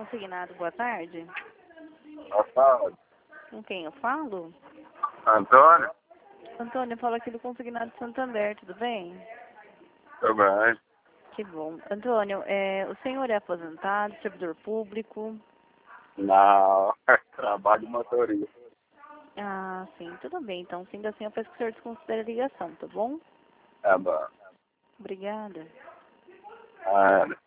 Consignado, boa tarde. Boa tarde. Com quem eu falo? Antônio? Antônio, eu falo aqui do Consignado de Santander, tudo bem? Tudo bem. Que bom. Antônio, o senhor é aposentado, servidor público? Não, trabalho de motorista. Ah, sim, tudo bem. Então, sendo assim, eu peço que o senhor desconsidere a ligação, tá bom? Tá bom. Obrigada. Ah,